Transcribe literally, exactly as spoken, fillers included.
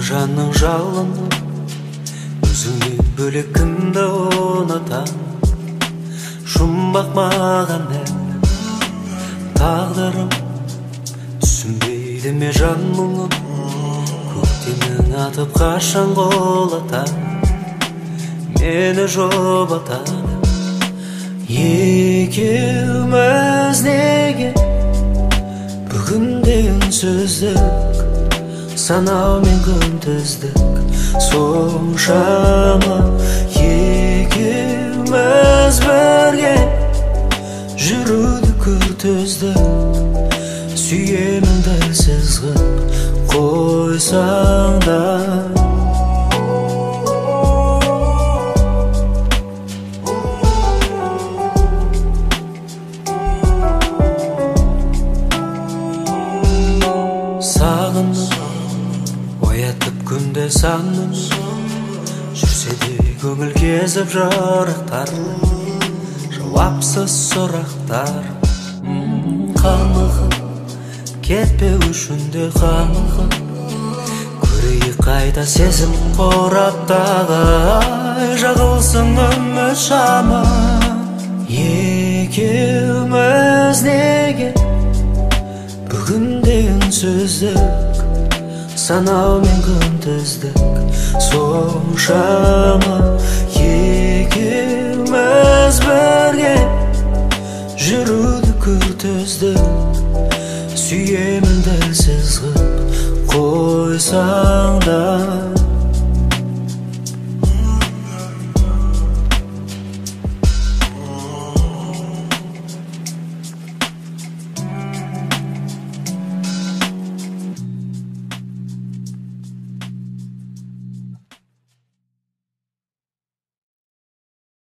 жанның жалыны, өзіңнен бөлек кімді ұнатам. Жұмбақ маған ән, тағдырым түсінбейді ме жан мұңым. Көктемнің атып қашан қолатам, мені жұбатады. Екеуміз неге бүгінде үнсіздік, санау мен күнтіздік соншама. Екеуміз бірге жүруді күртіздік, сүйемін дәлсіз ғып қойсаң да. Сағынып оятып күнде саным, жүрсе де көңіл кезіп жарықтар, жауапсыз сұрақтар. Қамығып кетпеу үшін де қамығып, көрейік қайта сезім қораптағы, жағылсын үміт шамы. Екеуміз неге бүгінде үнсіздік, санау мен күнтіздік соншама. Екеуміз бірге жүруді күртіздік, сүйемін дәлсіз ғып қойсаң да.